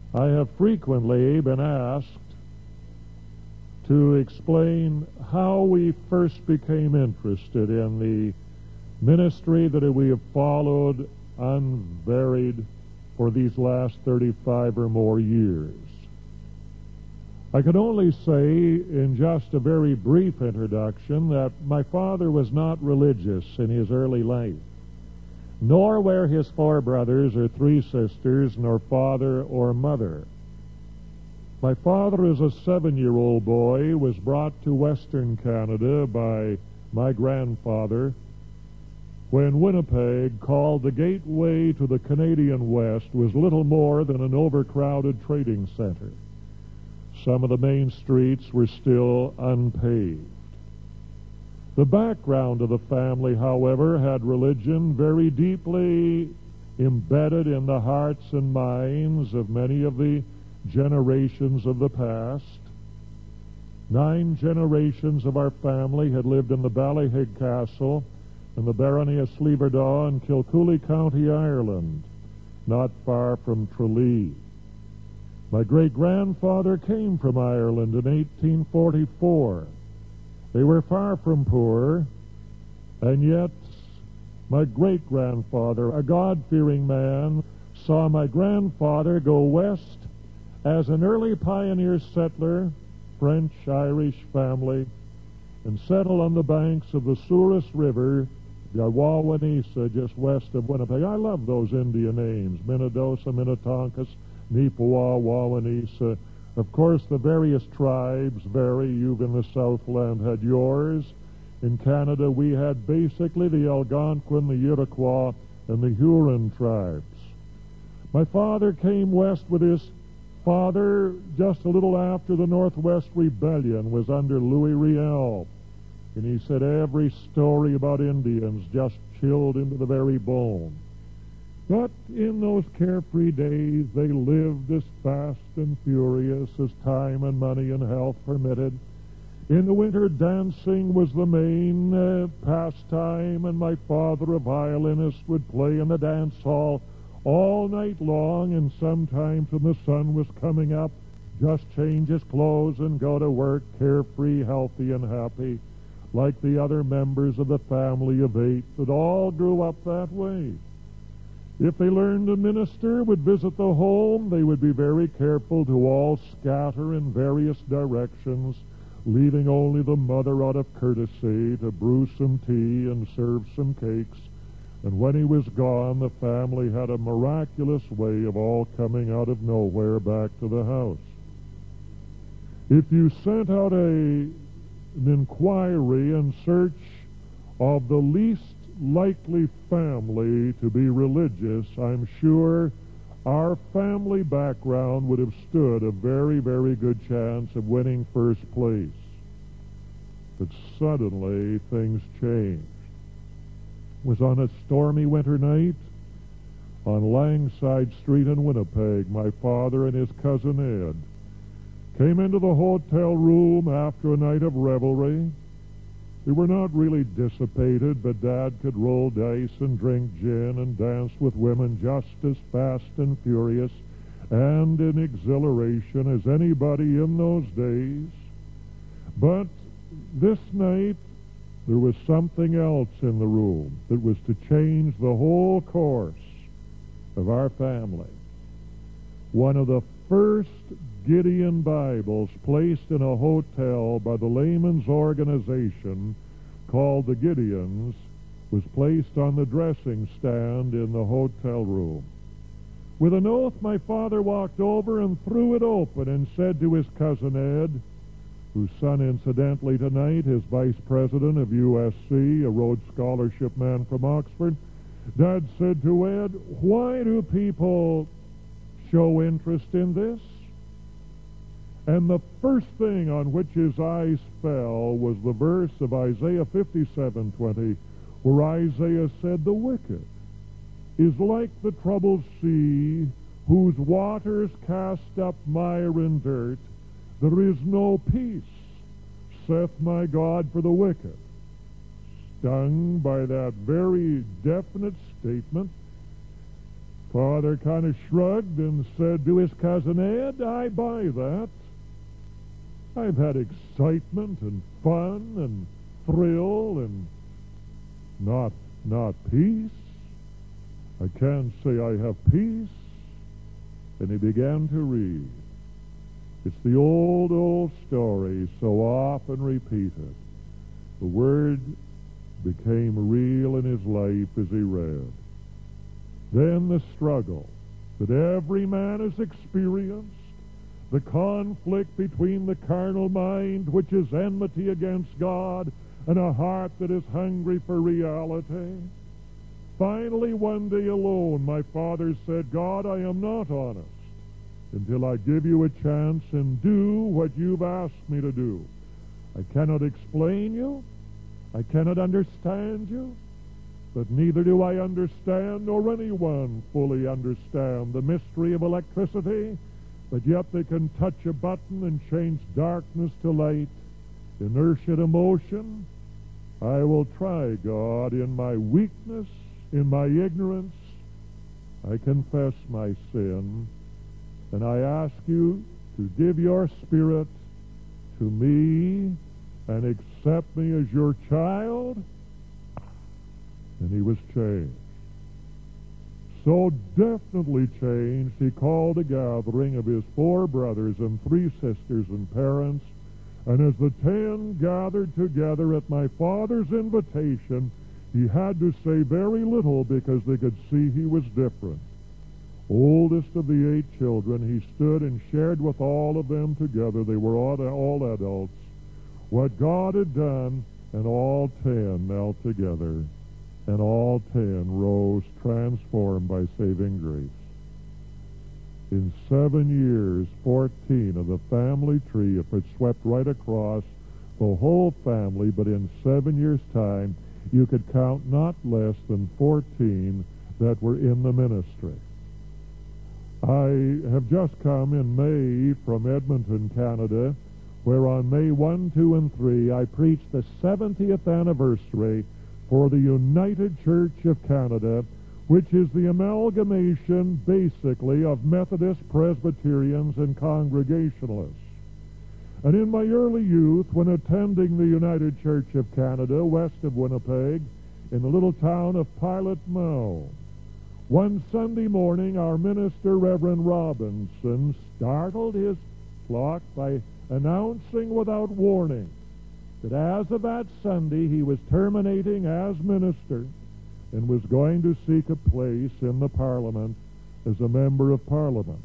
I have frequently been asked to explain how we first became interested in the ministry that we have followed unvaried for these last 35 or more years. I can only say in just a very brief introduction that my father was not religious in his early life, nor were his 4 brothers or 3 sisters, nor father or mother. My father, as a 7-year-old boy, was brought to Western Canada by my grandfather when Winnipeg, called the gateway to the Canadian West, was little more than an overcrowded trading center. Some of the main streets were still unpaved. The background of the family, however, had religion very deeply embedded in the hearts and minds of many of the generations of the past. 9 generations of our family had lived in the Ballyhig Castle in the barony of Slieverdagh in Kilcooly County, Ireland, not far from Tralee. My great-grandfather came from Ireland in 1844. They were far from poor, and yet my great-grandfather, a God-fearing man, saw my grandfather go west as an early pioneer settler, French-Irish family, and settle on the banks of the Souris River, the Wawanesa, just west of Winnipeg. I love those Indian names, Minnedosa, Minnetonkas, Neepawa, Wawanesa. Of course, the various tribes vary. You've in the Southland had yours. In Canada, we had basically the Algonquin, the Iroquois, and the Huron tribes. My father came west with his father just a little after the Northwest Rebellion was under Louis Riel. And he said every story about Indians just chilled into the very bone. But in those carefree days, they lived as fast and furious as time and money and health permitted. In the winter, dancing was the main pastime, and my father, a violinist, would play in the dance hall all night long, and sometimes when the sun was coming up, just change his clothes and go to work, carefree, healthy, and happy, like the other members of the family of 8 that all grew up that way. If they learned a minister would visit the home, they would be very careful to all scatter in various directions, leaving only the mother out of courtesy to brew some tea and serve some cakes. And when he was gone, the family had a miraculous way of all coming out of nowhere back to the house. If you sent out an inquiry in search of the least likely family to be religious, I'm sure our family background would have stood a very, very good chance of winning first place. But suddenly things changed. It was on a stormy winter night on Langside Street in Winnipeg. My father and his cousin Ed came into the hotel room after a night of revelry. They were not really dissipated, but Dad could roll dice and drink gin and dance with women just as fast and furious and in exhilaration as anybody in those days. But this night, there was something else in the room that was to change the whole course of our family. One of the first Gideon Bibles placed in a hotel by the Layman's Organization called the Gideons was placed on the dressing stand in the hotel room. With an oath, my father walked over and threw it open and said to his cousin Ed, whose son incidentally tonight is vice president of USC, a Rhodes Scholarship man from Oxford, Dad said to Ed, "Why do people show interest in this?" And the first thing on which his eyes fell was the verse of Isaiah 57:20, where Isaiah said, "The wicked is like the troubled sea, whose waters cast up mire and dirt. There is no peace, saith my God, for the wicked." Stung by that very definite statement, Father kind of shrugged and said to his cousin Ed, I buy that. I've had excitement and fun and thrill and not peace. I can't say I have peace. And he began to read. It's the old story, so often repeated. The Word became real in his life as he read. Then the struggle that every man has experienced, the conflict between the carnal mind, which is enmity against God, and a heart that is hungry for reality. Finally, one day alone, my father said, God, I am not honest until I give you a chance and do what you've asked me to do. I cannot explain you. I cannot understand you. But neither do I understand, nor anyone fully understand, the mystery of electricity. But yet they can touch a button and change darkness to light, inertia to motion. I will try, God, in my weakness, in my ignorance. I confess my sin, and I ask you to give your Spirit to me and accept me as your child. And he was changed. So definitely changed, he called a gathering of his 4 brothers and 3 sisters and parents, and as the 10 gathered together at my father's invitation, he had to say very little because they could see he was different. Oldest of the 8 children, he stood and shared with all of them together, they were all adults, what God had done, and all 10 knelt together. And all 10 rose transformed by saving grace. In 7 years, 14 of the family tree, if it swept right across the whole family, but in 7 years' time, you could count not less than 14 that were in the ministry. I have just come in May from Edmonton, Canada, where on May 1, 2, and 3, I preached the 70th anniversary for the United Church of Canada, which is the amalgamation, basically, of Methodist, Presbyterians, and Congregationalists. And in my early youth, when attending the United Church of Canada, west of Winnipeg, in the little town of Pilot Mound, one Sunday morning, our minister, Reverend Robinson, startled his flock by announcing without warning that as of that Sunday he was terminating as minister and was going to seek a place in the Parliament as a member of Parliament.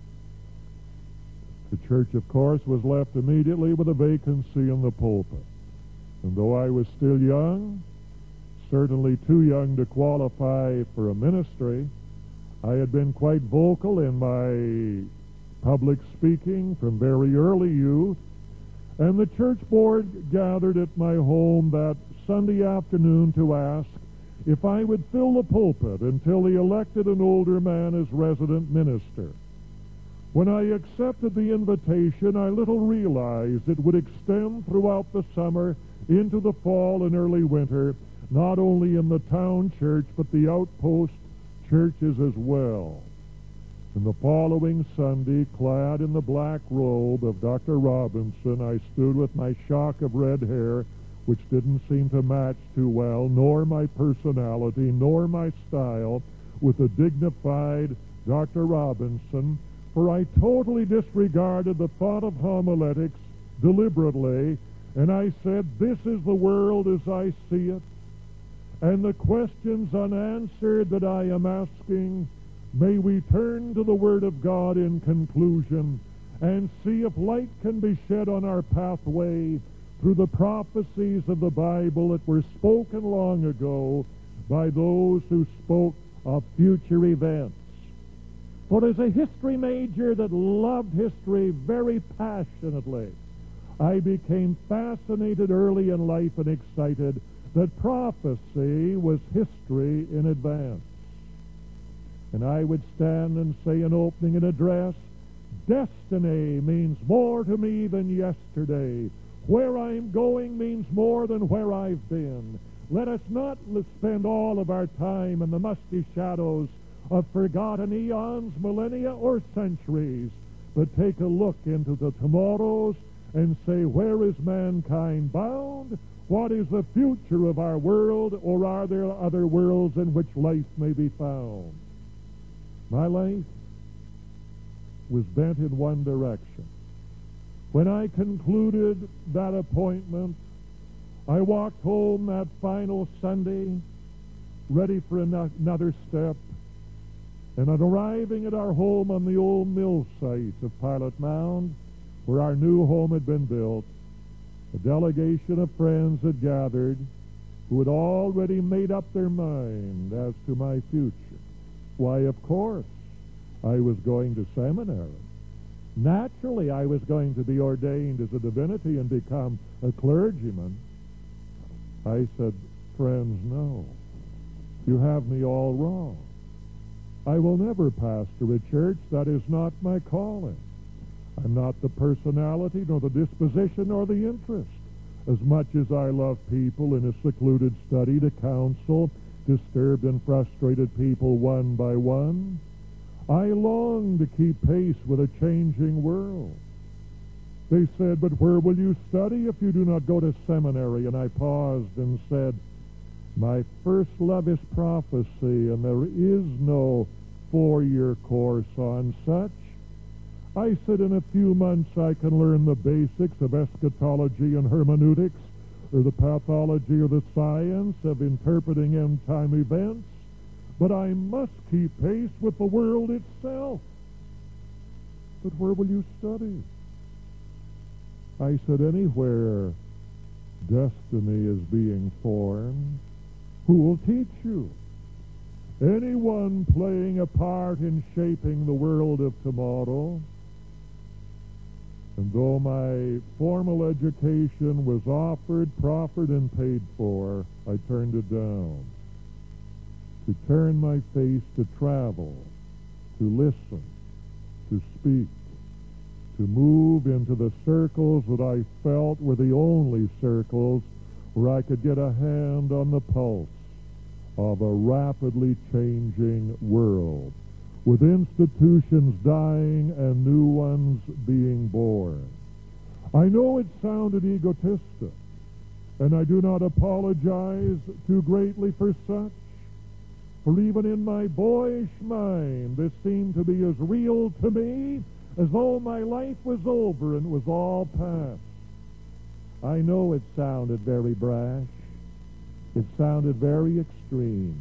The church, of course, was left immediately with a vacancy in the pulpit. And though I was still young, certainly too young to qualify for a ministry, I had been quite vocal in my public speaking from very early youth. And the church board gathered at my home that Sunday afternoon to ask if I would fill the pulpit until they elected an older man as resident minister. When I accepted the invitation, I little realized it would extend throughout the summer into the fall and early winter, not only in the town church, but the outpost churches as well. And the following Sunday, clad in the black robe of Dr. Robinson, I stood with my shock of red hair, which didn't seem to match too well, nor my personality, nor my style, with the dignified Dr. Robinson, for I totally disregarded the thought of homiletics deliberately, and I said, this is the world as I see it, and the questions unanswered that I am asking, may we turn to the Word of God in conclusion and see if light can be shed on our pathway through the prophecies of the Bible that were spoken long ago by those who spoke of future events. For as a history major that loved history very passionately, I became fascinated early in life and excited that prophecy was history in advance. And I would stand and say in opening an address, destiny means more to me than yesterday. Where I'm going means more than where I've been. Let us not spend all of our time in the musty shadows of forgotten eons, millennia, or centuries, but take a look into the tomorrows and say, where is mankind bound? What is the future of our world, or are there other worlds in which life may be found? My life was bent in one direction. When I concluded that appointment, I walked home that final Sunday, ready for another step. And on arriving at our home on the old mill site of Pilot Mound, where our new home had been built, a delegation of friends had gathered who had already made up their mind as to my future. Why, of course, I was going to seminary. Naturally, I was going to be ordained as a divinity and become a clergyman. I said, friends, no. You have me all wrong. I will never pastor a church. That is not my calling. I'm not the personality, nor the disposition, nor the interest. As much as I love people in a secluded study to counsel disturbed and frustrated people one by one, I long to keep pace with a changing world. They said, but where will you study if you do not go to seminary? And I paused and said, my first love is prophecy, and there is no 4-year course on such. I said in a few months I can learn the basics of eschatology and hermeneutics, or the pathology or the science of interpreting end-time events, but I must keep pace with the world itself. But where will you study? I said, anywhere destiny is being formed. Who will teach you? Anyone playing a part in shaping the world of tomorrow. And though my formal education was offered, proffered, and paid for, I turned it down. To turn my face to travel, to listen, to speak, to move into the circles that I felt were the only circles where I could get a hand on the pulse of a rapidly changing world, with institutions dying and new ones being born. I know it sounded egotistic, and I do not apologize too greatly for such, for even in my boyish mind this seemed to be as real to me as though my life was over and was all past. I know it sounded very brash. It sounded very extreme.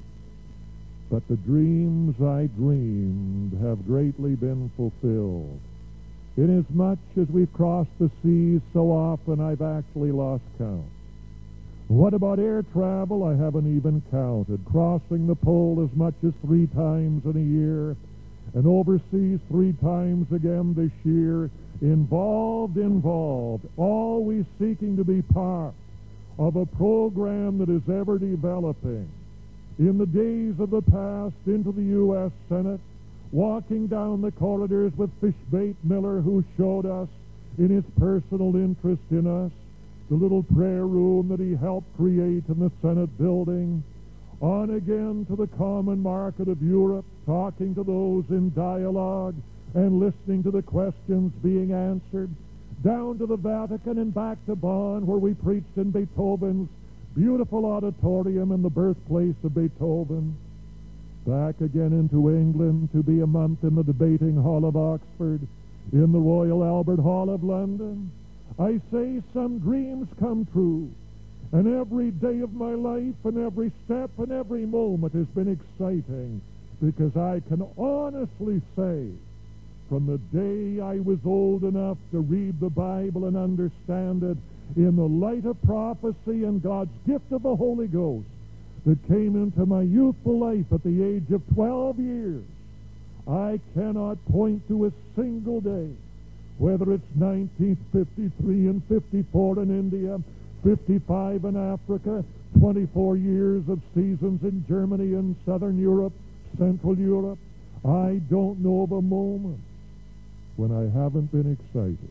But the dreams I dreamed have greatly been fulfilled. Inasmuch as we've crossed the seas so often, I've actually lost count. What about air travel? I haven't even counted. Crossing the pole as much as 3 times in a year, and overseas 3 times again this year. Involved, always seeking to be part of a program that is ever developing. In the days of the past, into the U.S. Senate, walking down the corridors with Fishbait Miller, who showed us, in his personal interest in us, the little prayer room that he helped create in the Senate building. On again to the common market of Europe, talking to those in dialogue and listening to the questions being answered. Down to the Vatican and back to Bonn, where we preached in Beethoven's beautiful auditorium in the birthplace of Beethoven. Back again into England to be a month in the debating hall of Oxford, in the Royal Albert Hall of London. I say some dreams come true, and every day of my life and every step and every moment has been exciting, because I can honestly say, from the day I was old enough to read the Bible and understand it in the light of prophecy and God's gift of the Holy Ghost that came into my youthful life at the age of 12 years, I cannot point to a single day, whether it's 1953 and 54 in India, 55 in Africa, 24 years of seasons in Germany and Southern Europe, Central Europe. I don't know of a moment when I haven't been excited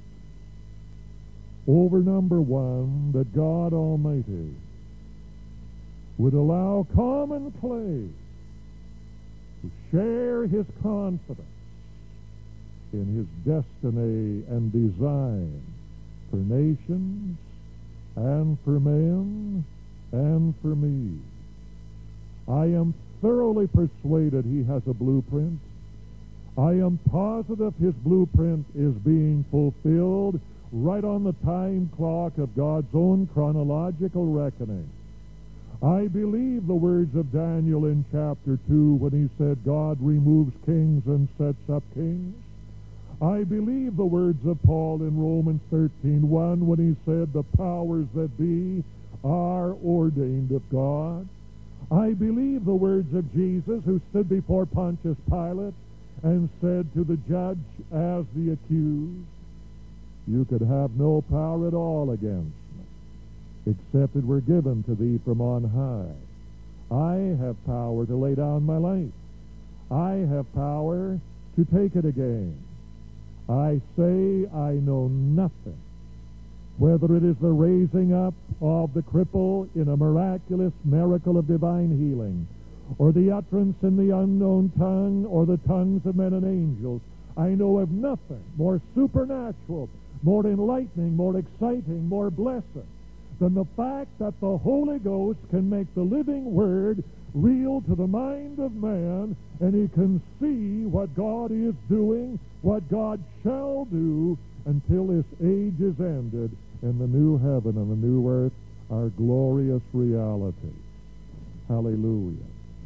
over, number one, that God Almighty would allow common clay to share his confidence in his destiny and design for nations and for men and for me. I am thoroughly persuaded he has a blueprint. I am positive his blueprint is being fulfilled right on the time clock of God's own chronological reckoning. I believe the words of Daniel in chapter 2 when he said, God removes kings and sets up kings. I believe the words of Paul in Romans 13:1 when he said, the powers that be are ordained of God. I believe the words of Jesus who stood before Pontius Pilate and said to the judge as the accused, you could have no power at all against me, except it were given to thee from on high. I have power to lay down my life. I have power to take it again. I say I know nothing, whether it is the raising up of the cripple in a miraculous miracle of divine healing, or the utterance in the unknown tongue, or the tongues of men and angels. I know of nothing more supernatural, more enlightening, more exciting, more blessed than the fact that the Holy Ghost can make the living Word real to the mind of man, and he can see what God is doing, what God shall do, until this age is ended, and the new heaven and the new earth are glorious realities. Hallelujah.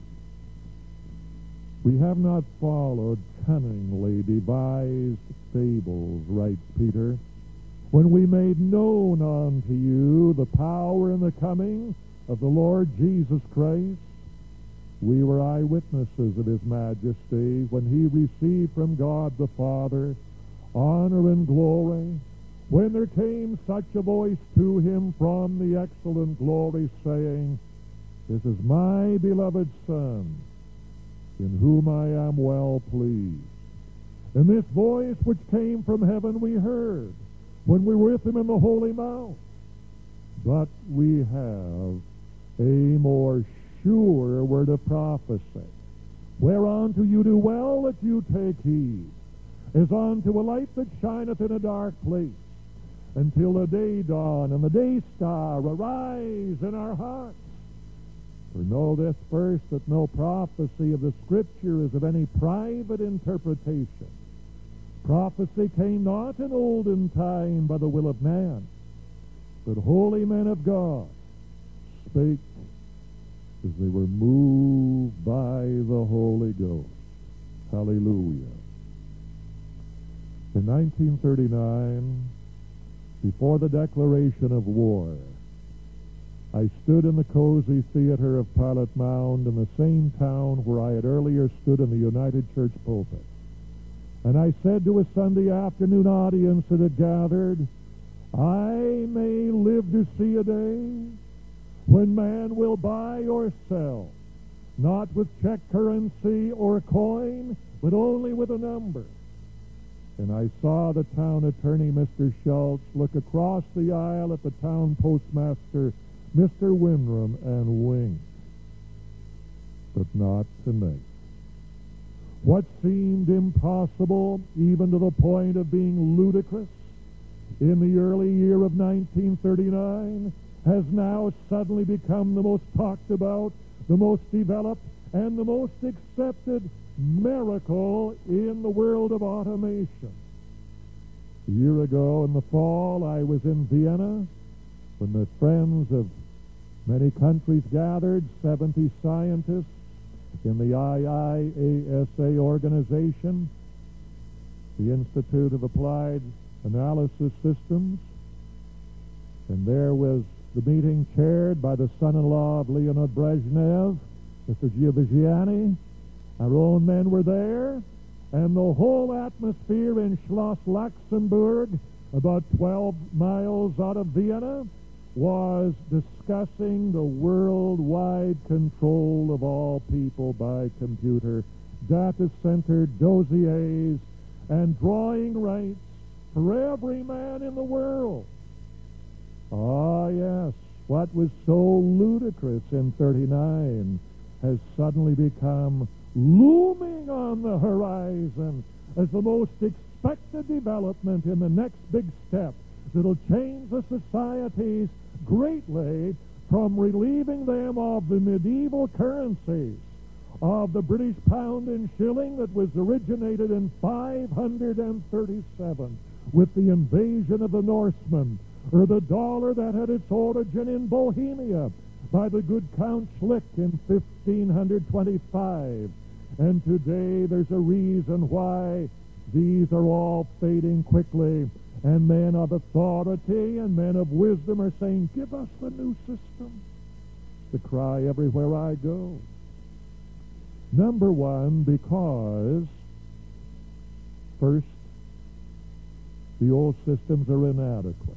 We have not followed cunningly devised fables, writes Peter, when we made known unto you the power and the coming of the Lord Jesus Christ. We were eyewitnesses of his majesty when he received from God the Father honor and glory, when there came such a voice to him from the excellent glory, saying, this is my beloved Son, in whom I am well pleased. And this voice which came from heaven we heard when we were with him in the Holy Mount. But we have a more sure word of prophecy, whereunto you do well that you take heed, as unto a light that shineth in a dark place, until the day dawn and the day star arise in our hearts. For know this first, that no prophecy of the Scripture is of any private interpretation. Prophecy came not in olden time by the will of man, but holy men of God spake as they were moved by the Holy Ghost. Hallelujah. In 1939, before the declaration of war, I stood in the cozy theater of Pilot Mound in the same town where I had earlier stood in the United Church pulpit. And I said to a Sunday afternoon audience that had gathered, I may live to see a day when man will buy or sell, not with check currency or coin, but only with a number. And I saw the town attorney, Mr. Schultz, look across the aisle at the town postmaster, Mr. Winram, and wink. But not tonight. What seemed impossible, even to the point of being ludicrous, in the early year of 1939, has now suddenly become the most talked about, the most developed, and the most accepted miracle in the world of automation. A year ago in the fall, I was in Vienna when the friends of many countries gathered, 70 scientists in the IIASA organization, the Institute of Applied Analysis Systems, and there was the meeting chaired by the son-in-law of Leonid Brezhnev, Mr. Giovanni. Our own men were there, and the whole atmosphere in Schloss Luxemburg, about 12 miles out of Vienna, was discussing the worldwide control of all people by computer, data-centered dossiers, and drawing rights for every man in the world. Ah, yes, what was so ludicrous in 39 has suddenly become looming on the horizon as the most expected development in the next big step that'll change the societies greatly, from relieving them of the medieval currencies of the British pound and shilling that was originated in 537 with the invasion of the Norsemen, or the dollar that had its origin in Bohemia by the good Count Schlick in 1525. And today there's a reason why these are all fading quickly, and men of authority and men of wisdom are saying, give us the new system. The cry everywhere I go. Number one, because, first, the old systems are inadequate.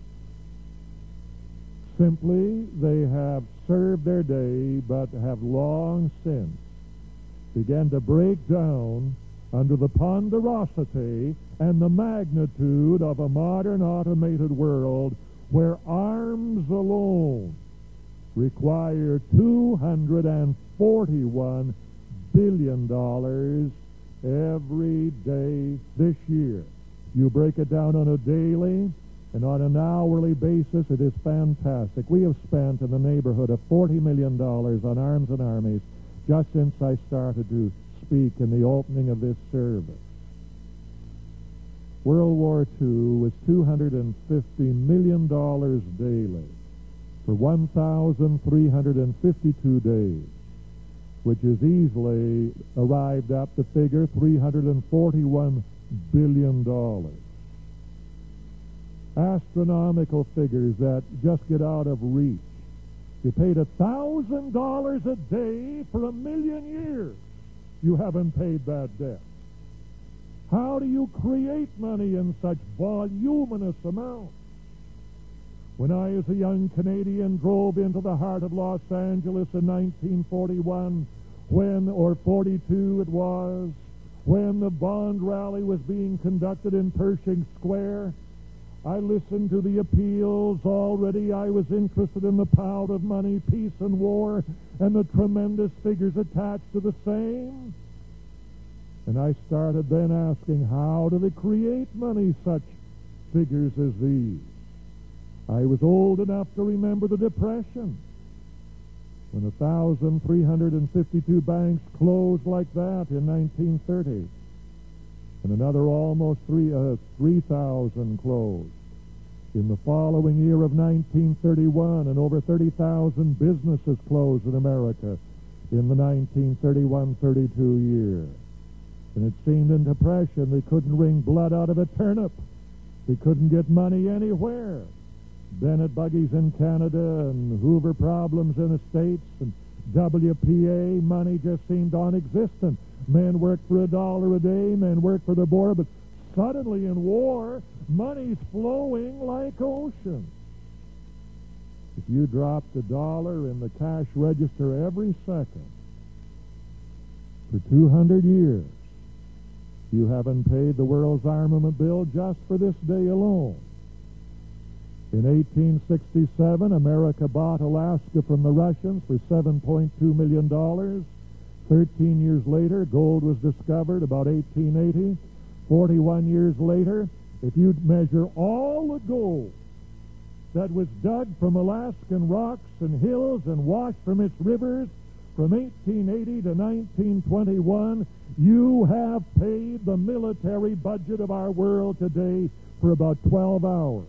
Simply, they have served their day, but have long since began to break down under the ponderosity and the magnitude of a modern automated world where arms alone require $241 billion every day this year. You break it down on a daily and on an hourly basis, it is fantastic. We have spent in the neighborhood of $40 million on arms and armies just since I started to speak in the opening of this service. World War II was $250 million daily for 1,352 days, which is easily arrived at the figure $341 billion. Astronomical figures that just get out of reach. You paid $1,000 a day for 1,000,000 years. You haven't paid that debt. How do you create money in such voluminous amounts? When I, as a young Canadian, drove into the heart of Los Angeles in 1941, or 42 it was, when the Bond rally was being conducted in Pershing Square, I listened to the appeals. Already I was interested in the power of money, peace and war, and the tremendous figures attached to the same. And I started then asking, how do they create money, such figures as these? I was old enough to remember the Depression, when 1,352 banks closed like that in 1930, and another almost 3,000 closed. In the following year of 1931, and over 30,000 businesses closed in America in the 1931-32 year. And it seemed in Depression they couldn't wring blood out of a turnip. They couldn't get money anywhere. Bennett buggies in Canada and Hoover problems in the States and WPA money just seemed non-existent. Men worked for $1 a day, men worked for the border, but suddenly in war, money's flowing like ocean. If you dropped $1 in the cash register every second for 200 years, you haven't paid the world's armament bill just for this day alone. In 1867, America bought Alaska from the Russians for $7.2 million. 13 years later, gold was discovered, about 1880. 41 years later, if you measure all the gold that was dug from Alaskan rocks and hills and washed from its rivers from 1880 to 1921, you have paid the military budget of our world today for about 12 hours.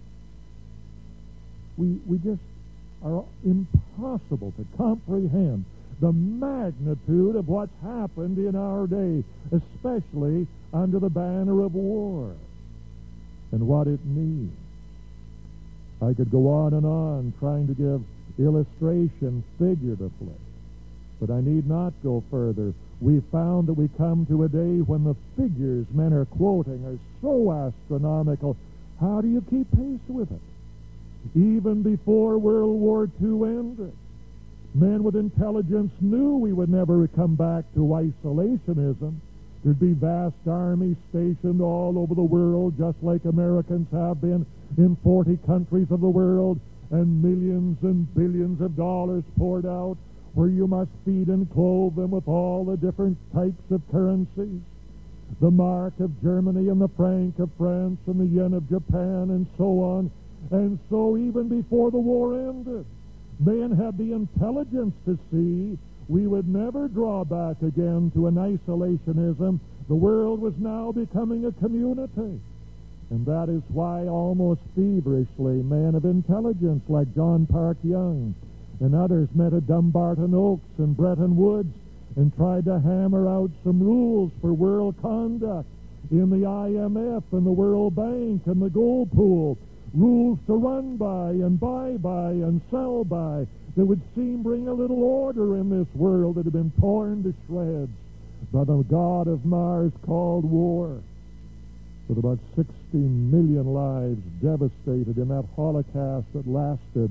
We just are impossible to comprehend the magnitude of what's happened in our day, especially under the banner of war, and what it means. I could go on trying to give illustration figuratively, but I need not go further. We found that we come to a day when the figures men are quoting are so astronomical. How do you keep pace with it? Even before World War II ended, men with intelligence knew we would never come back to isolationism. There'd be vast armies stationed all over the world, just like Americans have been in 40 countries of the world, and millions and billions of dollars poured out. where you must feed and clothe them with all the different types of currencies, the mark of Germany and the franc of France and the yen of Japan and so on. And so even before the war ended, men had the intelligence to see we would never draw back again to an isolationism. The world was now becoming a community. And that is why almost feverishly men of intelligence like John Park Young and others met at Dumbarton Oaks and Bretton Woods and tried to hammer out some rules for world conduct in the IMF and the World Bank and the gold pool, rules to run by and buy by and sell by that would seem bring a little order in this world that had been torn to shreds by the god of Mars called war, with about 60 million lives devastated in that holocaust that lasted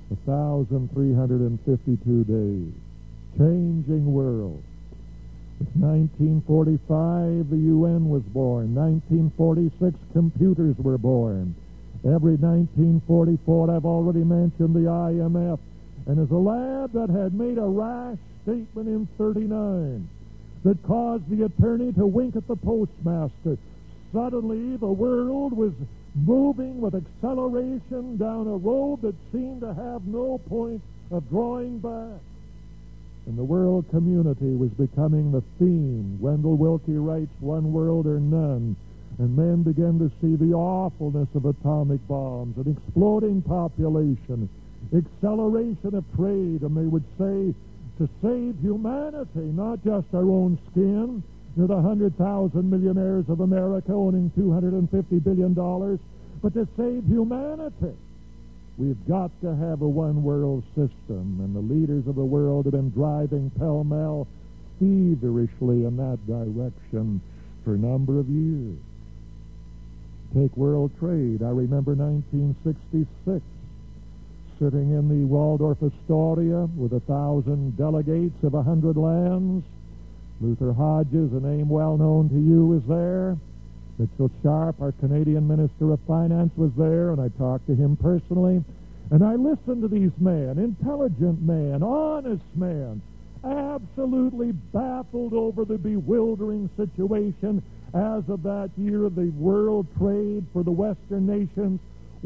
1,352 days. Changing world. In 1945, the UN was born. 1946, computers were born. Every 1944, I've already mentioned the IMF. And as a lad that had made a rash statement in 39 that caused the attorney to wink at the postmaster, suddenly the world was moving with acceleration down a road that seemed to have no point of drawing back. And the world community was becoming the theme. Wendell Willkie writes, "One world or none." And men began to see the awfulness of atomic bombs, an exploding population, acceleration of trade, and they would say, to save humanity, not just our own skin, the 100,000 millionaires of America owning $250 billion, but to save humanity, we've got to have a one-world system. And the leaders of the world have been driving pell-mell feverishly in that direction for a number of years. Take world trade. I remember 1966, sitting in the Waldorf Astoria with 1,000 delegates of 100 lands. Luther Hodges, a name well known to you, was there. Mitchell Sharp, our Canadian Minister of Finance, was there, and I talked to him personally. And I listened to these men, intelligent men, honest men, absolutely baffled over the bewildering situation as of that year of the world trade for the Western nations,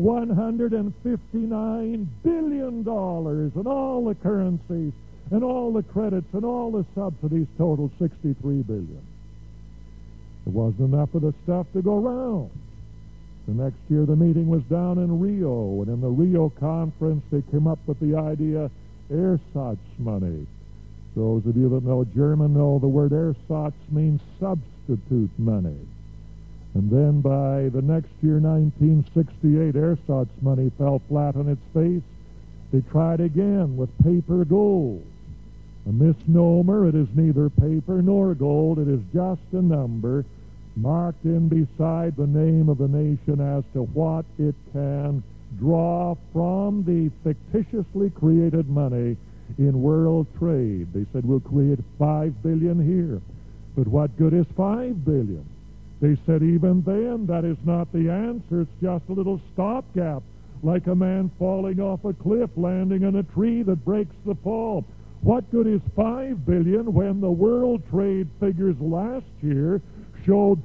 $159 billion, and all the currencies and all the credits and all the subsidies totaled $63 billion. There wasn't enough of the stuff to go around. The next year the meeting was down in Rio, and in the Rio conference they came up with the idea, ersatz money. Those of you that know German know the word ersatz means substitute money. And then by the next year, 1968, ersatz money fell flat on its face. They tried again with paper gold. A misnomer. It is neither paper nor gold. It is just a number marked in beside the name of the nation as to what it can draw from the fictitiously created money in world trade. They said, we'll create $5 billion here. But what good is $5 billion? They said, even then, that is not the answer. It's just a little stopgap, like a man falling off a cliff, landing on a tree that breaks the fall. What good is $5 billion when the world trade figures last year showed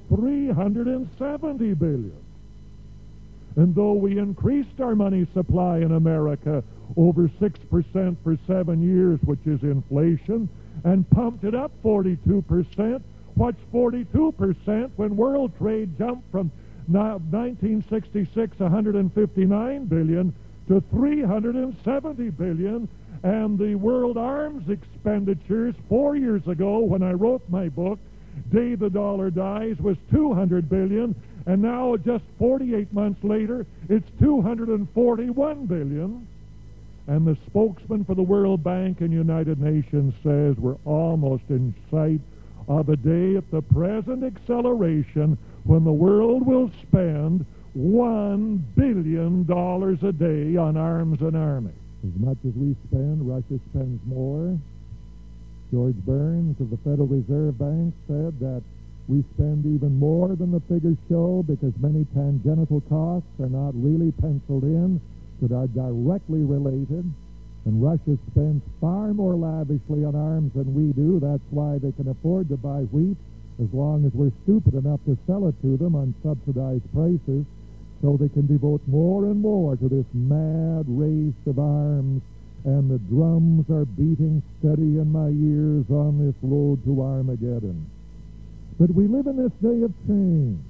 $370 billion? And though we increased our money supply in America over 6% for 7 years, which is inflation, and pumped it up 42%, what's 42% when world trade jumped from 1966, $159 billion to $370 billion, and the world arms expenditures 4 years ago when I wrote my book, Day the Dollar Dies, was $200 billion, and now just 48 months later, it's $241 billion. And the spokesman for the World Bank and United Nations says we're almost in sight of a day at the present acceleration when the world will spend $1 billion a day on arms and army. As much as we spend, Russia spends more. George Burns of the Federal Reserve Bank said that we spend even more than the figures show because many tangential costs are not really penciled in that are directly related. And Russia spends far more lavishly on arms than we do. That's why they can afford to buy wheat as long as we're stupid enough to sell it to them on subsidized prices, so they can devote more and more to this mad race of arms. And the drums are beating steady in my ears on this road to Armageddon. But we live in this day of change.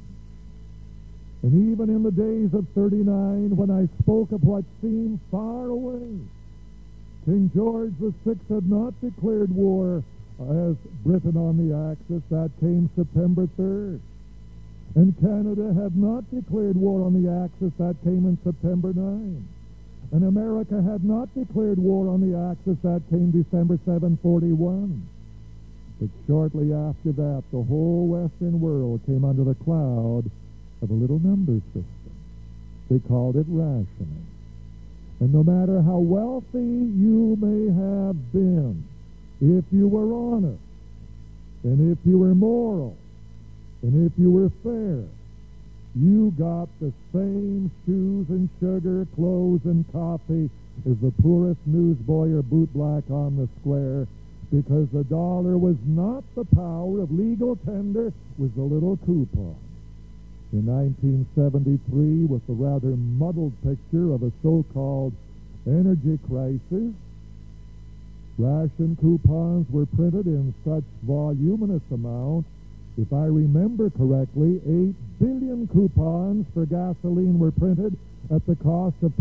And even in the days of 39, when I spoke of what seemed far away, King George VI had not declared war as Britain on the Axis. That came September 3rd. And Canada had not declared war on the Axis. That came in September 9. And America had not declared war on the Axis. That came December 741. But shortly after that, the whole Western world came under the cloud of a little number system. They called it rationing. And no matter how wealthy you may have been, if you were honest, and if you were moral, and if you were fair, you got the same shoes and sugar, clothes and coffee as the poorest newsboy or bootblack on the square, because the dollar was not the power of legal tender, it was the little coupon. In 1973, with the rather muddled picture of a so-called energy crisis, ration coupons were printed in such voluminous amount. If I remember correctly, 8 billion coupons for gasoline were printed at the cost of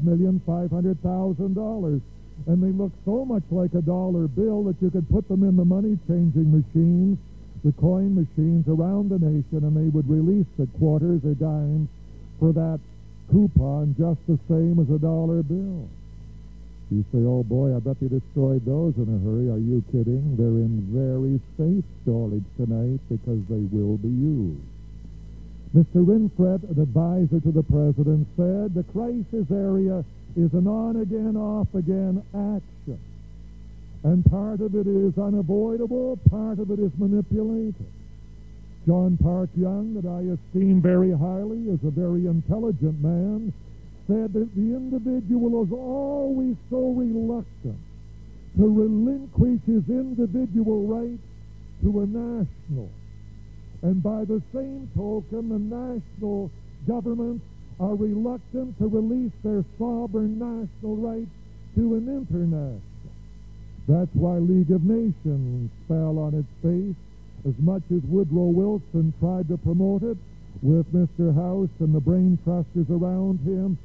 $12,500,000. And they looked so much like a dollar bill that you could put them in the money-changing machines, the coin machines around the nation, and they would release the quarters or dimes for that coupon just the same as a dollar bill. You say, oh boy, I bet they destroyed those in a hurry. Are you kidding? They're in very safe storage tonight because they will be used. Mr. Rinfret, an advisor to the president, said the crisis area is an on-again, off-again action. And part of it is unavoidable, part of it is manipulated. John Park Young, that I esteem very highly, is a very intelligent man, said that the individual is always so reluctant to relinquish his individual rights to a national. And by the same token, the national governments are reluctant to release their sovereign national rights to an international. That's why League of Nations fell on its face, as much as Woodrow Wilson tried to promote it with Mr. House and the brain trusters around him.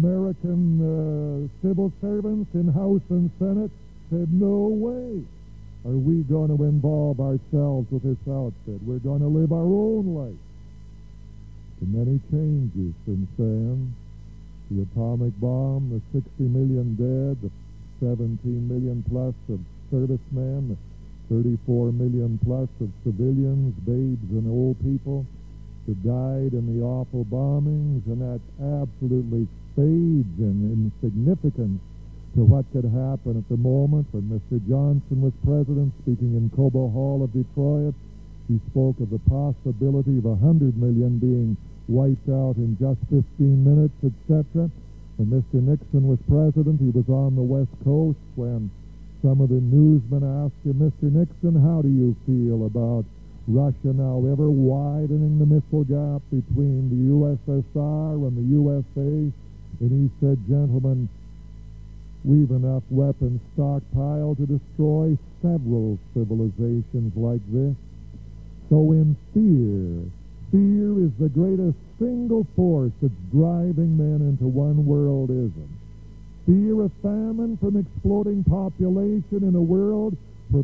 American civil servants in House and Senate said, no way are we going to involve ourselves with this outfit. We're going to live our own life. And many changes since then. The atomic bomb, the 60 million dead, the 17 million plus of servicemen, the 34 million plus of civilians, babes and old people that died in the awful bombings, and that absolutely fades in significance to what could happen at the moment. When Mr. Johnson was president, speaking in Cobo Hall of Detroit, he spoke of the possibility of 100 million being wiped out in just 15 minutes, etc. When Mr. Nixon was president, he was on the West Coast when some of the newsmen asked him, Mr. Nixon, how do you feel about Russia now ever widening the missile gap between the USSR and the USA? And he said, gentlemen, we've enough weapons stockpiled to destroy several civilizations like this. So in fear is the greatest single force that's driving men into one-worldism. Fear of famine from exploding population in a world where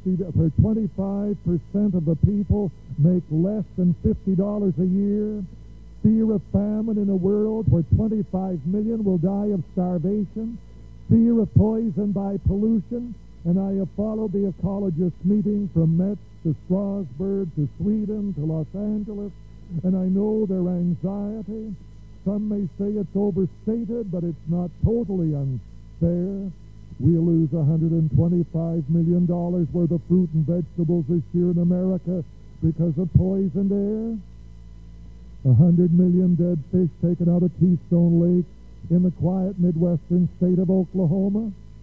25% of the people make less than $50 a year. Fear of famine in a world where 25 million will die of starvation. Fear of poison by pollution. And I have followed the ecologists meeting from Metz to Strasbourg to Sweden to Los Angeles, and I know their anxiety. Some may say it's overstated, but it's not totally unfair. We'll lose $125 million worth of fruit and vegetables this year in America because of poisoned air. 100 million dead fish taken out of Keystone Lake in the quiet Midwestern state of Oklahoma.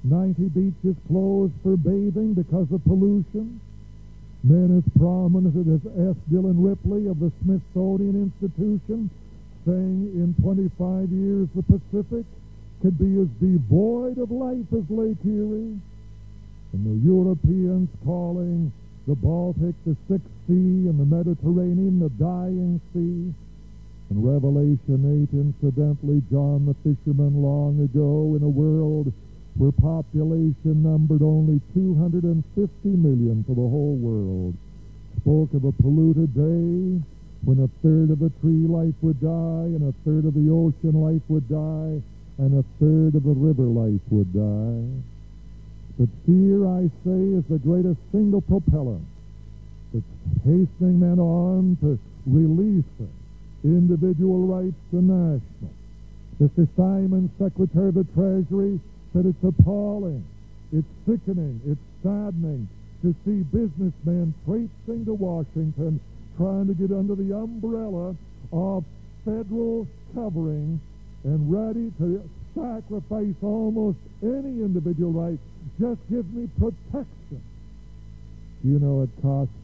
90 beaches closed for bathing because of pollution. Men as prominent as F. Dillon Ripley of the Smithsonian Institution saying in 25 years the Pacific could be as devoid of life as Lake Erie. And the Europeans calling the Baltic the Sixth Sea and the Mediterranean the Dying Sea. In Revelation 8, incidentally, John the fisherman long ago in a world where population numbered only 250 million for the whole world, spoke of a polluted day when a third of the tree life would die, and a third of the ocean life would die, and a third of the river life would die. But fear, I say, is the greatest single propellant that's hastening men on to releasing individual rights to national. Mr. Simon, Secretary of the Treasury, said it's appalling, it's sickening, it's saddening to see businessmen traipsing to Washington trying to get under the umbrella of federal covering and ready to sacrifice almost any individual right. Just give me protection. You know it costs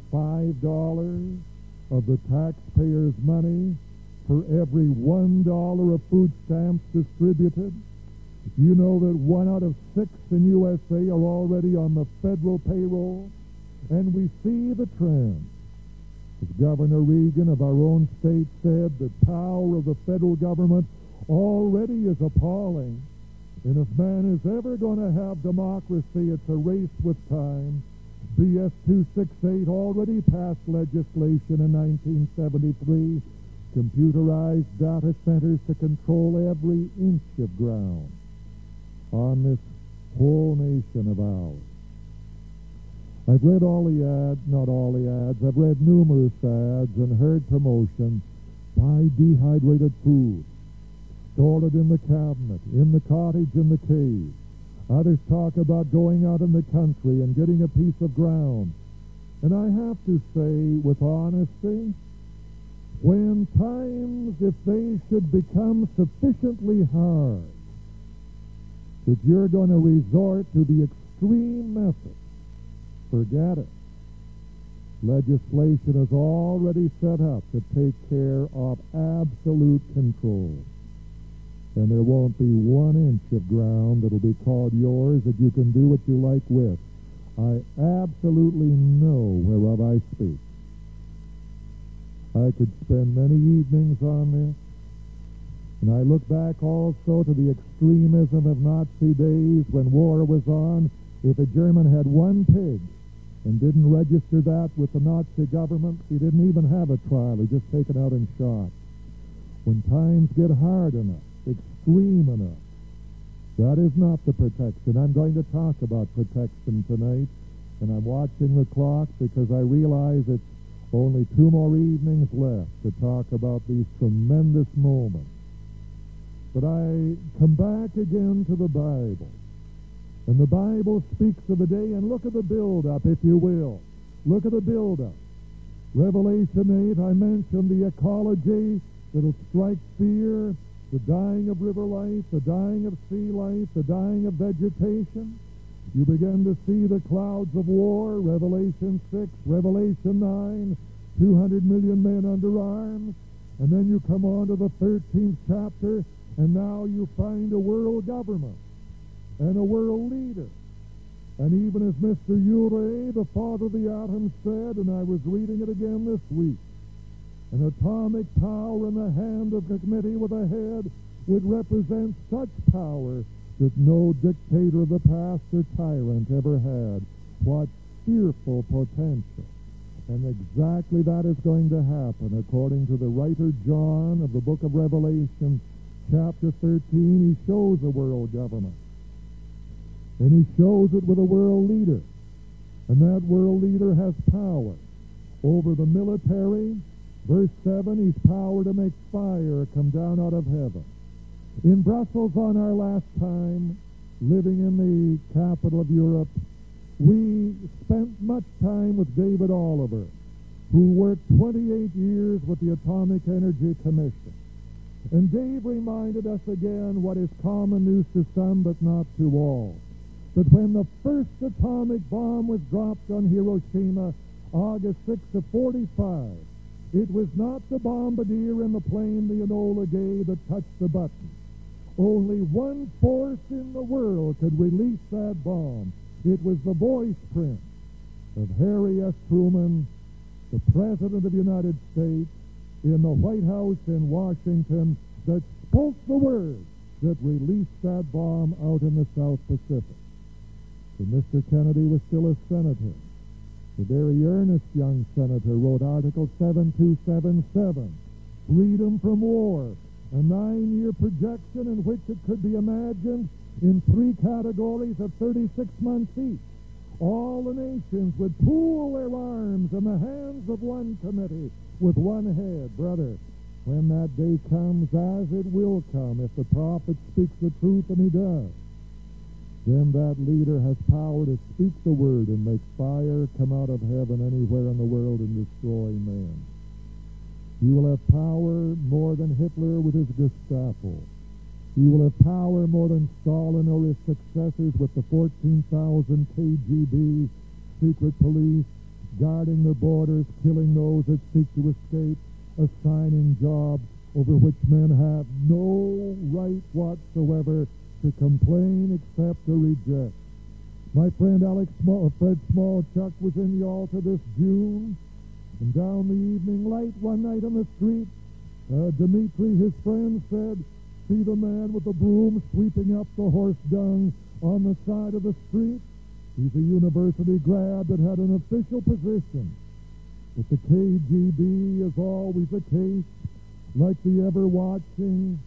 $5 of the taxpayers' money for every $1 of food stamps distributed. You know that 1 out of 6 in USA are already on the federal payroll, and we see the trend. As Governor Regan of our own state said, the power of the federal government already is appalling, and if man is ever going to have democracy, it's a race with time. BS 268 already passed legislation in 1973, computerized data centers to control every inch of ground on this whole nation of ours. I've read all the ads, not all the ads, I've read numerous ads and heard promotion. Buy dehydrated food. Store it in the cabinet, in the cottage, in the cave. Others talk about going out in the country and getting a piece of ground. And I have to say, with honesty, when times, if they should become sufficiently hard, that you're going to resort to the extreme method, forget it. Legislation is already set up to take care of absolute control. And there won't be 1 inch of ground that'll be called yours that you can do what you like with. I absolutely know whereof I speak. I could spend many evenings on this. And I look back also to the extremism of Nazi days when war was on. If a German had 1 pig and didn't register that with the Nazi government, he didn't even have a trial. He just taken out and shot. When times get hard enough, extreme enough, that is not the protection. I'm going to talk about protection tonight, and I'm watching the clock because I realize it's only 2 more evenings left to talk about these tremendous moments. But I come back again to the Bible. And the Bible speaks of a day, and look at the build-up, if you will. Look at the build-up. Revelation 8, I mentioned the ecology that'll strike fear, the dying of river life, the dying of sea life, the dying of vegetation. You begin to see the clouds of war, Revelation 6, Revelation 9, 200 million men under arms. And then you come on to the 13th chapter, and now you find a world government and a world leader. And even as Mr. Urey, the father of the atom, said, and I was reading it again this week, an atomic power in the hand of a committee with a head would represent such power that no dictator of the past or tyrant ever had. What fearful potential. And exactly that is going to happen. According to the writer John of the book of Revelation, chapter 13, he shows a world government. And he shows it with a world leader. And that world leader has power over the military. Verse 7, he's power to make fire come down out of heaven. In Brussels on our last time, living in the capital of Europe, we spent much time with David Oliver, who worked 28 years with the Atomic Energy Commission. And Dave reminded us again what is common news to some but not to all, that when the first atomic bomb was dropped on Hiroshima, August 6th of 45, it was not the bombardier in the plane, the Enola Gay, that touched the button. Only one force in the world could release that bomb. It was the voice print of Harry S. Truman, the President of the United States, in the White House in Washington, that spoke the word that released that bomb out in the South Pacific. When Mr. Kennedy was still a senator, the very earnest young senator wrote Article 7277, Freedom from War, a 9-year projection in which it could be imagined in 3 categories of 36 months each. All the nations would pool their arms in the hands of one committee with one head. Brother, when that day comes, as it will come, if the prophet speaks the truth, and he does, then that leader has power to speak the word and make fire come out of heaven anywhere in the world and destroy man. He will have power more than Hitler with his Gestapo. He will have power more than Stalin or his successors with the 14,000 KGB secret police guarding the borders, killing those that seek to escape, assigning jobs over which men have no right whatsoever to complain except to reject. My friend Fred Smallchuck was in Yalta this June, and down the evening light one night on the street, Dmitri, his friend, said, "See the man with the broom sweeping up the horse dung on the side of the street? He's a university grad that had an official position. But the KGB is always the case, like the ever-watching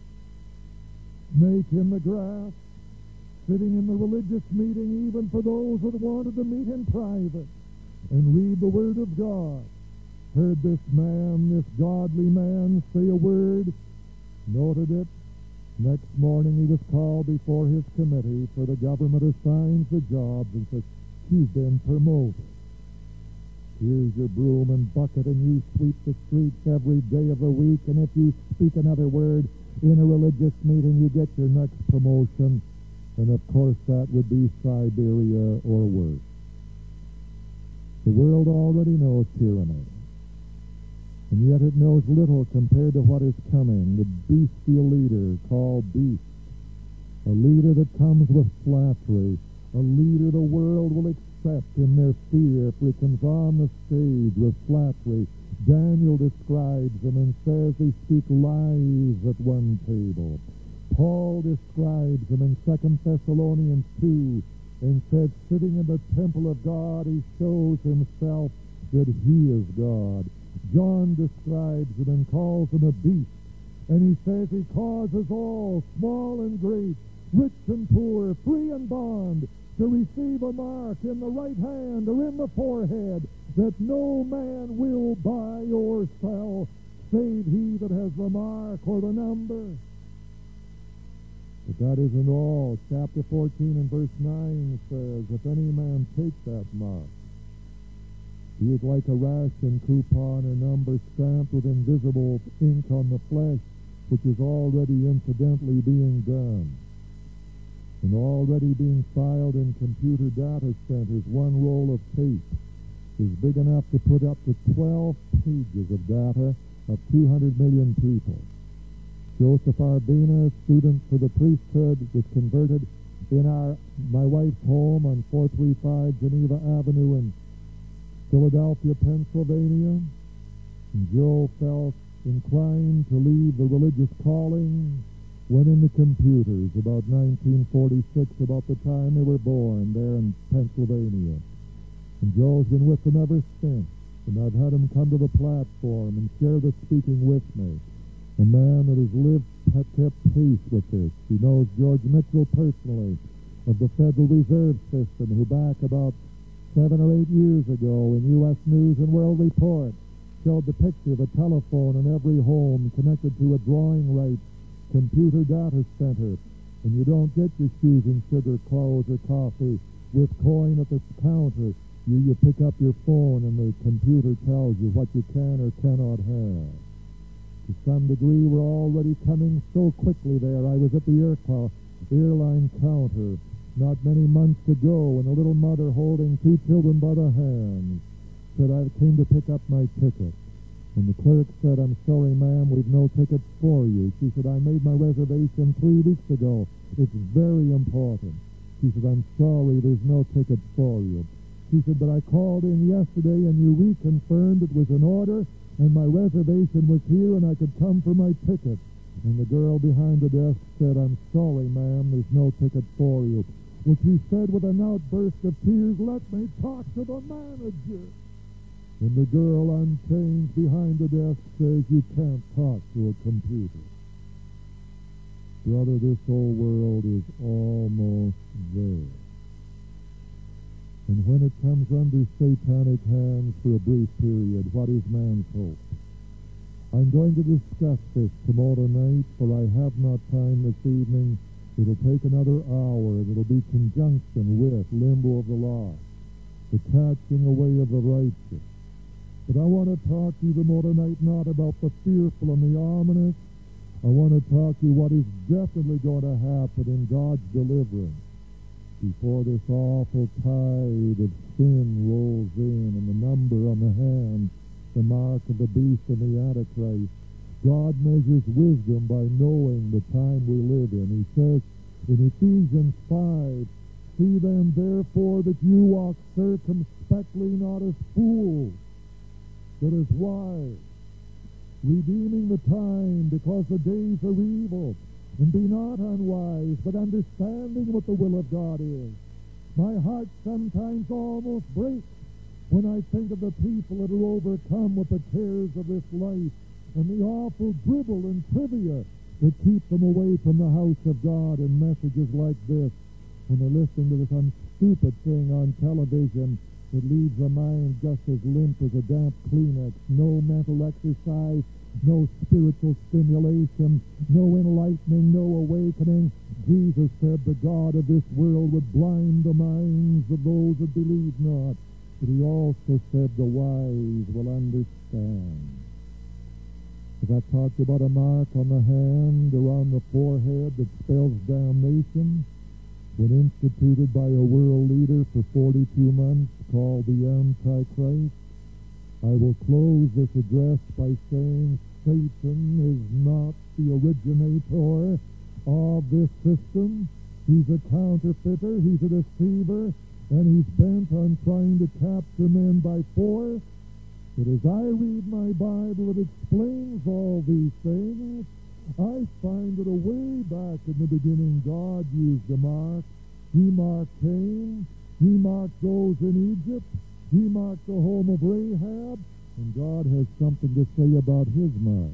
snake in the grass, sitting in the religious meeting even for those that wanted to meet in private and read the Word of God. Heard this man, this godly man, say a word, noted it. Next morning he was called before his committee, for the government assigns the jobs, and says, you've been promoted. Here's your broom and bucket, and you sweep the streets every day of the week, and if you speak another word in a religious meeting, you get your next promotion. And of course that would be Siberia or worse. The world already knows tyranny, and yet it knows little compared to what is coming. The bestial leader called beast, a leader that comes with flattery, a leader the world will accept in their fear, for he comes on the stage with flattery. Daniel describes him and says they speak lies at one table. Paul describes him in 2 Thessalonians 2 and said, sitting in the temple of God, he shows himself that he is God. John describes him and calls him a beast, and he says he causes all, small and great, rich and poor, free and bond, to receive a mark in the right hand or in the forehead, that no man will buy or sell save he that has the mark or the number. But that isn't all. Chapter 14 and verse 9 says, if any man take that mark, he is like a ration coupon or number stamped with invisible ink on the flesh, which is already incidentally being done, and already being filed in computer data centers. One roll of tape is big enough to put up to 12 pages of data of 200 million people. Joseph Arbina, student for the priesthood, was converted in my wife's home on 435 Geneva Avenue in Philadelphia, Pennsylvania. And Joe felt inclined to leave the religious calling, went into computers about 1946, about the time they were born there in Pennsylvania. And Joe's been with them ever since. And I've had him come to the platform and share the speaking with me. A man that has lived, kept pace with this. He knows George Mitchell personally, of the Federal Reserve System, who back about 7 or 8 years ago in U.S. News and World Report showed the picture of a telephone in every home connected to a drawing rights computer data center. And you don't get your shoes and sugar, clothes, or coffee with coin at the counter. You pick up your phone and the computer tells you what you can or cannot have. To some degree, we're already coming so quickly there. I was at the airline counter not many months ago, and a little mother holding two children by the hands said, "I came to pick up my ticket." And the clerk said, "I'm sorry, ma'am, we've no tickets for you." She said, "I made my reservation 3 weeks ago. It's very important." She said, "I'm sorry, there's no tickets for you." She said, "But I called in yesterday and you reconfirmed it was in order and my reservation was here and I could come for my ticket." And the girl behind the desk said, "I'm sorry, ma'am, there's no ticket for you." Well, she said with an outburst of tears, "Let me talk to the manager." And the girl, unchanged behind the desk, says, "You can't talk to a computer." Brother, this whole world is almost there. And when it comes under satanic hands for a brief period, what is man's hope? I'm going to discuss this tomorrow night, for I have not time this evening. It'll take another hour, and it'll be conjunction with limbo of the lost, the catching away of the righteous. But I want to talk to you tomorrow night not about the fearful and the ominous. I want to talk to you what is definitely going to happen in God's deliverance before this awful tide of sin rolls in and the number on the hand, the mark of the beast and the Antichrist. God measures wisdom by knowing the time we live in. He says in Ephesians 5, "See then therefore that you walk circumspectly, not as fools, but as wise, redeeming the time, because the days are evil. And be not unwise, but understanding what the will of God is." My heart sometimes almost breaks when I think of the people that are overcome with the cares of this life and the awful dribble and trivia that keep them away from the house of God, and messages like this when they're listening to some stupid thing on television that leaves the mind just as limp as a damp Kleenex. No mental exercise, no spiritual stimulation, no enlightening, no awakening. Jesus said the God of this world would blind the minds of those that believe not. But he also said the wise will understand. As I talked about a mark on the hand or on the forehead that spells damnation, when instituted by a world leader for 42 months called the Antichrist, I will close this address by saying Satan is not the originator of this system. He's a counterfeiter, he's a deceiver, and he's bent on trying to capture men by force. But as I read my Bible, it explains all these things. I find that way back in the beginning, God used a mark. He marked Cain. He marked those in Egypt. He marked the home of Rahab. And God has something to say about his mark.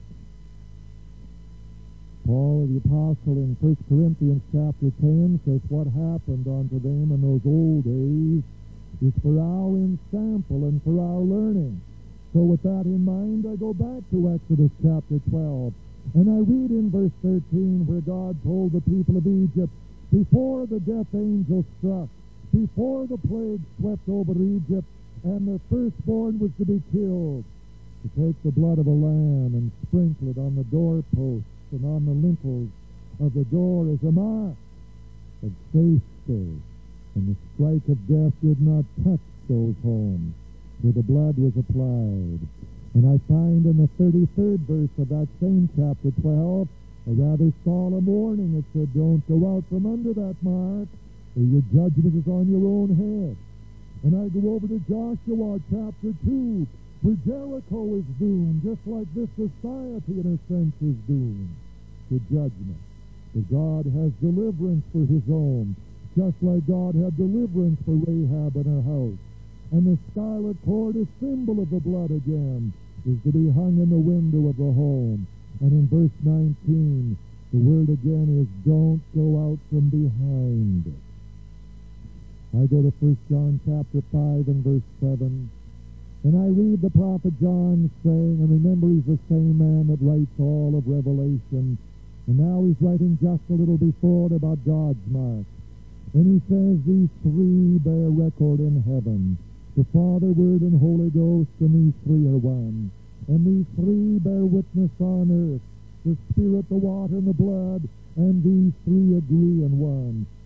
Paul the Apostle in 1 Corinthians chapter 10 says what happened unto them in those old days is for our ensample and for our learning. So with that in mind, I go back to Exodus chapter 12. And I read in verse 13 where God told the people of Egypt, before the death angel struck, before the plague swept over Egypt, and the firstborn was to be killed, to take the blood of a lamb and sprinkle it on the doorposts and on the lintels of the door as a mark of safety. And the strike of death did not touch those homes where the blood was applied. And I find in the 33rd verse of that same chapter 12 a rather solemn warning. It said, don't go out from under that mark, or your judgment is on your own head. And I go over to Joshua chapter 2, where Jericho is doomed, just like this society in a sense is doomed to judgment. But God has deliverance for his own, just like God had deliverance for Rahab and her house. And the scarlet cord, a symbol of the blood again, is to be hung in the window of the home. And in verse 19, the word again is, don't go out from behind it. I go to 1 John chapter 5 and verse 7, and I read the prophet John saying, and remember he's the same man that writes all of Revelation, and now he's writing just a little before it about God's mark. And he says, these three bear record in heaven, the Father, Word, and Holy Ghost, and these three are one. And these three bear witness on earth, the Spirit, the water, and the blood, and these three agree in one.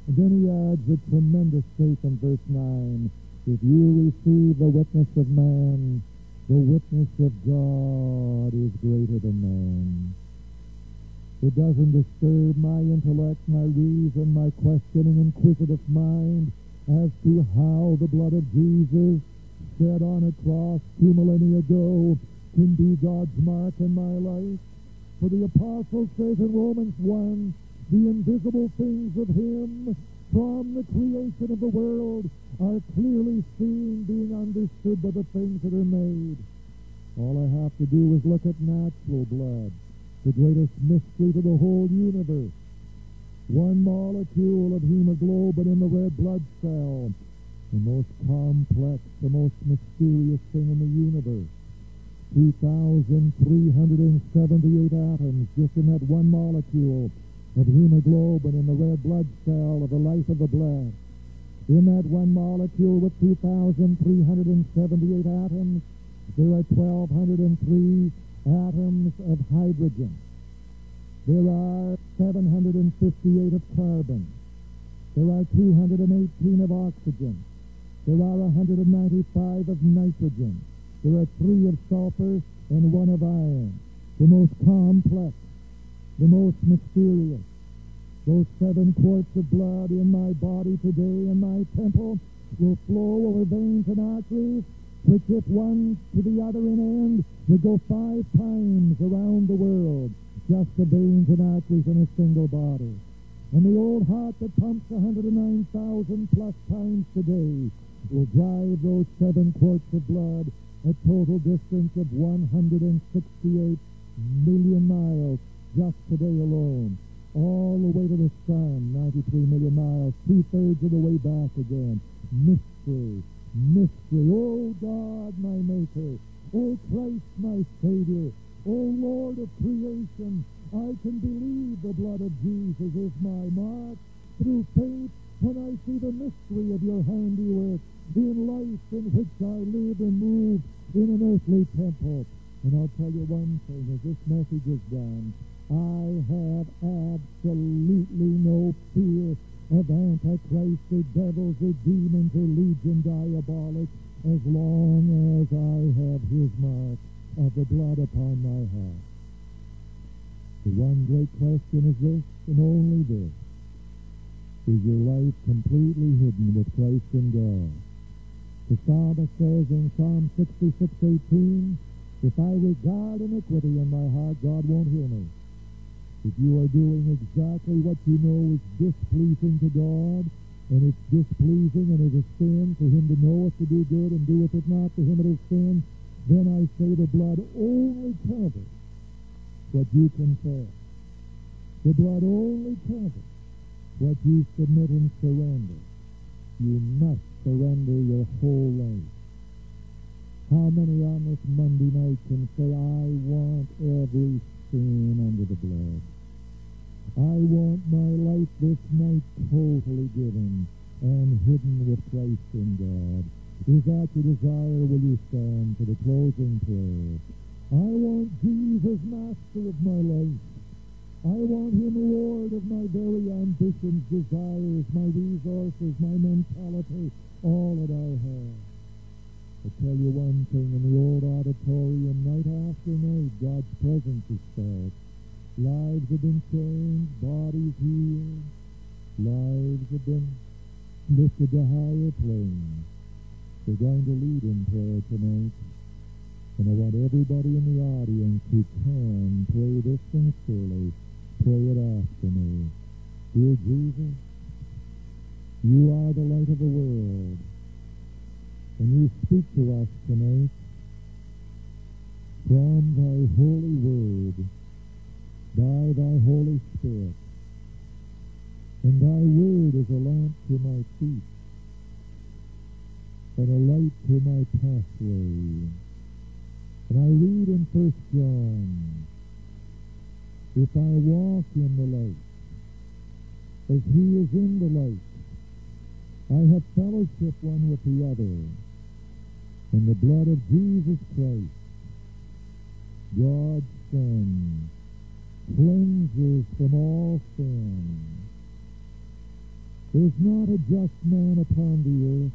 And then he adds a tremendous faith in verse 9. If you receive the witness of man, the witness of God is greater than man. It doesn't disturb my intellect, my reason, my questioning, inquisitive mind as to how the blood of Jesus shed on a cross 2 millennia ago can be God's mark in my life. For the apostle says in Romans 1, the invisible things of him from the creation of the world are clearly seen, being understood by the things that are made. All I have to do is look at natural blood, the greatest mystery to the whole universe. One molecule of hemoglobin in the red blood cell, the most complex, the most mysterious thing in the universe. 2,378 atoms just in that one molecule of hemoglobin in the red blood cell of the life of the blessed. In that one molecule with 2,378 atoms, there are 1,203 atoms of hydrogen. There are 758 of carbon. There are 218 of oxygen. There are 195 of nitrogen. There are 3 of sulfur and 1 of iron. The most complex, the most mysterious. Those 7 quarts of blood in my body today in my temple will flow over veins and arteries, which if one to the other in end would go 5 times around the world, just the veins and arteries in a single body. And the old heart that pumps 109,000 plus times today will drive those 7 quarts of blood a total distance of 168 million miles just today alone, all the way to the sun, 93 million miles, 2/3 of the way back again. Mystery, mystery. Oh God, my Maker. Oh Christ, my Savior. Oh Lord of creation, I can believe the blood of Jesus is my mark through faith when I see the mystery of your handiwork in life in which I live and move in an earthly temple. And I'll tell you one thing, as this message is done, I have absolutely no fear of Antichrist or devils or demons or legion diabolic as long as I have his mark of the blood upon my heart. The one great question is this, and only this. Is your life completely hidden with Christ in God? The psalmist says in Psalm 66:18, if I regard iniquity in my heart, God won't hear me. If you are doing exactly what you know is displeasing to God, and it's displeasing and it is sin for him to know if to do good and doeth it not, to him it is sin, then I say the blood only covers what you confess. The blood only covers what you submit and surrender. You must surrender your whole life. How many on this Monday night can say, I want every sin under the blood? I want my life this night totally given and hidden with Christ in God. Is that your desire? Will you stand for the closing prayer? I want Jesus master of my life. I want him Lord of my very ambitions, desires, my resources, my mentality, all that I have. I tell you one thing, in the old auditorium, night after night, God's presence is felt. Lives have been changed, bodies healed, lives have been lifted to higher planes. We're going to lead in prayer tonight, and I want everybody in the audience who can pray this sincerely, pray it after me. Dear Jesus, you are the light of the world, and you speak to us tonight from thy holy word, by thy Holy Spirit. And thy word is a lamp to my feet and a light to my pathway. And I read in 1 John, if I walk in the light, as he is in the light, I have fellowship one with the other, and the blood of Jesus Christ, God's Son, cleanses from all sin. There's not a just man upon the earth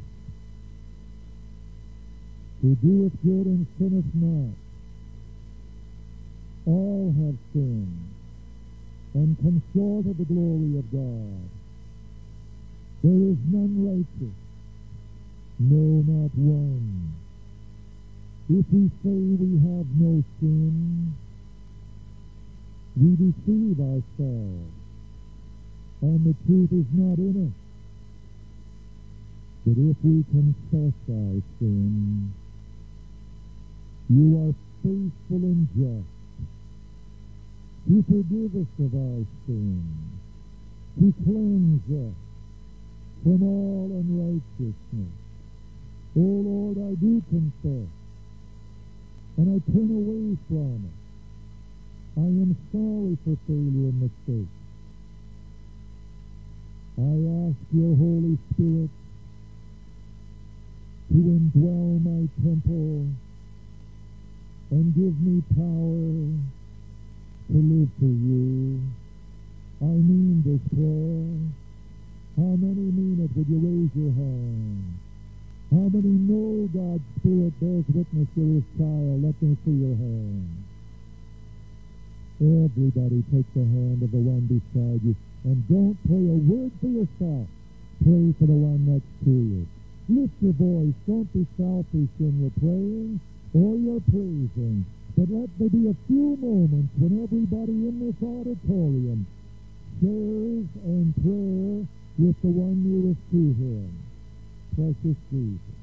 who doeth good and sinneth not. All have sinned and come short of the glory of God. There is none righteous, no, not one. If we say we have no sin, we deceive ourselves, and the truth is not in us. But if we confess our sin, you are faithful and just to forgive us of our sins, to cleanse us from all unrighteousness. O Lord, I do confess, and I turn away from it. I am sorry for failure and mistake. I ask your Holy Spirit to indwell my temple and give me power to live for you. I mean this prayer. How many mean it? Would you raise your hand? How many know God's Spirit bears witness to his child? Let me see your hand. Everybody take the hand of the one beside you. And don't pray a word for yourself. Pray for the one next to you. Lift your voice. Don't be selfish in your praying or your praising. But let there be a few moments when everybody in this auditorium shares and prayer with the one nearest to him. Precious Jesus.